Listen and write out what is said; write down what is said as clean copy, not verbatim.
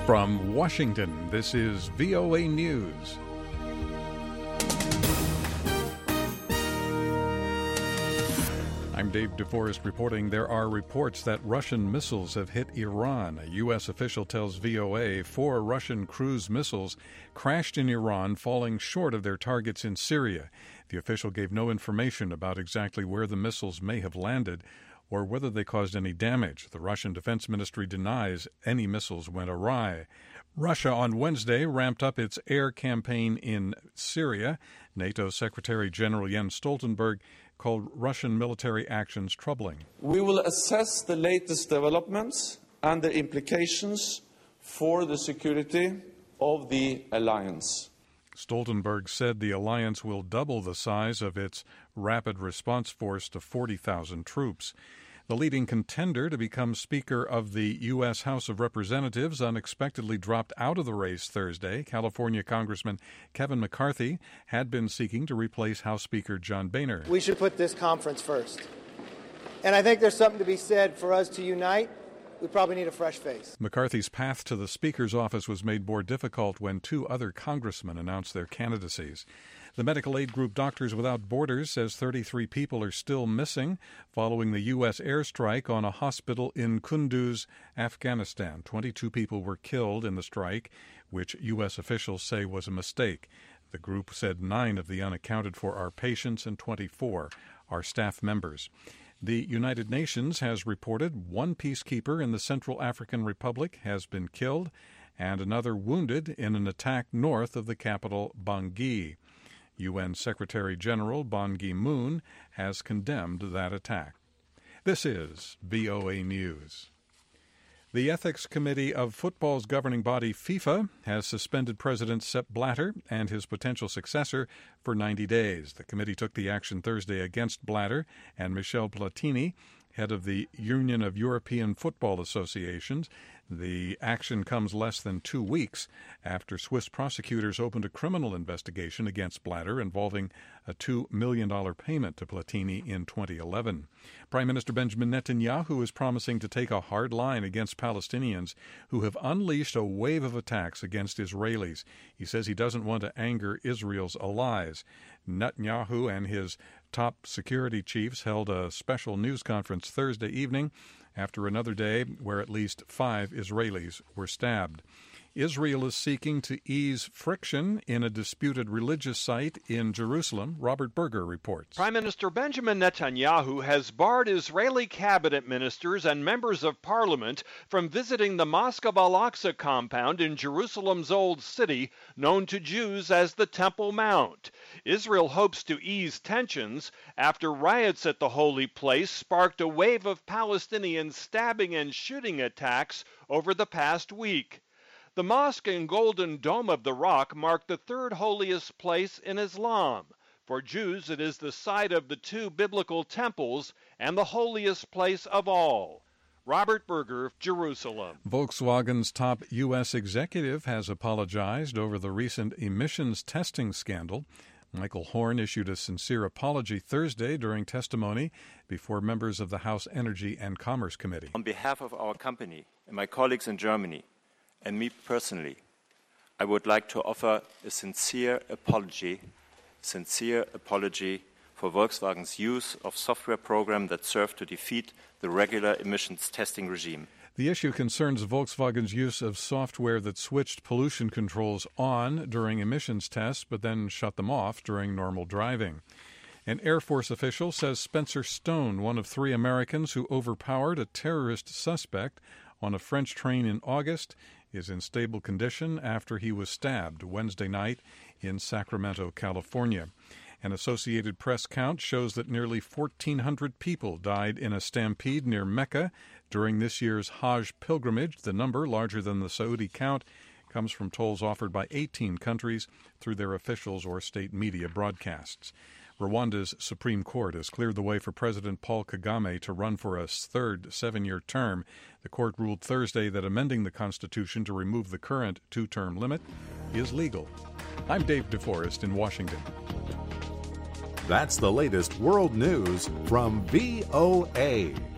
From Washington, this is VOA News. I'm Dave DeForest reporting there are reports that Russian missiles have hit Iran. A U.S. official tells VOA 4 Russian cruise missiles crashed in Iran, falling short of their targets in Syria. The official gave no information about exactly where the missiles may have landed or whether they caused any damage. The Russian Defense Ministry denies any missiles went awry. Russia on Wednesday ramped up its air campaign in Syria. NATO Secretary General Jens Stoltenberg called Russian military actions troubling. We will assess the latest developments and the implications for the security of the alliance. Stoltenberg said the alliance will double the size of its rapid response force to 40,000 troops. The leading contender to become Speaker of the U.S. House of Representatives unexpectedly dropped out of the race Thursday. California Congressman Kevin McCarthy had been seeking to replace House Speaker John Boehner. We should put this conference first. And I think there's something to be said for us to unite. We probably need a fresh face. McCarthy's path to the Speaker's office was made more difficult when 2 other congressmen announced their candidacies. The medical aid group Doctors Without Borders says 33 people are still missing following the U.S. airstrike on a hospital in Kunduz, Afghanistan. 22 people were killed in the strike, which U.S. officials say was a mistake. The group said 9 of the unaccounted for are patients and 24 are staff members. The United Nations has reported 1 peacekeeper in the Central African Republic has been killed and another wounded in an attack north of the capital, Bangui. UN Secretary General Ban Ki-moon has condemned that attack. This is VOA News. The Ethics Committee of football's governing body, FIFA, has suspended President Sepp Blatter and his potential successor for 90 days. The committee took the action Thursday against Blatter and Michel Platini, head of the Union of European Football Associations. The action comes less than 2 weeks after Swiss prosecutors opened a criminal investigation against Blatter involving a $2 million payment to Platini in 2011. Prime Minister Benjamin Netanyahu is promising to take a hard line against Palestinians who have unleashed a wave of attacks against Israelis. He says he doesn't want to anger Israel's allies. Netanyahu and his top security chiefs held a special news conference Thursday evening after another day where at least 5 Israelis were stabbed. Israel is seeking to ease friction in a disputed religious site in Jerusalem. Robert Berger reports. Prime Minister Benjamin Netanyahu has barred Israeli cabinet ministers and members of parliament from visiting the Mosque of Al-Aqsa compound in Jerusalem's Old City, known to Jews as the Temple Mount. Israel hopes to ease tensions after riots at the holy place sparked a wave of Palestinian stabbing and shooting attacks over the past week. The mosque and Golden Dome of the Rock mark the 3rd holiest place in Islam. For Jews, it is the site of the 2 biblical temples and the holiest place of all. Robert Berger, Jerusalem. Volkswagen's top U.S. executive has apologized over the recent emissions testing scandal. Michael Horn issued a sincere apology Thursday during testimony before members of the House Energy and Commerce Committee. On behalf of our company and my colleagues in Germany, and me personally, I would like to offer a sincere apology for Volkswagen's use of software program that served to defeat the regular emissions testing regime. The issue concerns Volkswagen's use of software that switched pollution controls on during emissions tests but then shut them off during normal driving. An Air Force official says Spencer Stone, one of 3 Americans who overpowered a terrorist suspect on a French train in August, is in stable condition after he was stabbed Wednesday night in Sacramento, California. An Associated Press count shows that nearly 1,400 people died in a stampede near Mecca during this year's Hajj pilgrimage. The number, larger than the Saudi count, comes from tolls offered by 18 countries through their officials or state media broadcasts. Rwanda's Supreme Court has cleared the way for President Paul Kagame to run for a 3rd 7-year term. The court ruled Thursday that amending the Constitution to remove the current 2-term limit is legal. I'm Dave DeForest in Washington. That's the latest world news from VOA.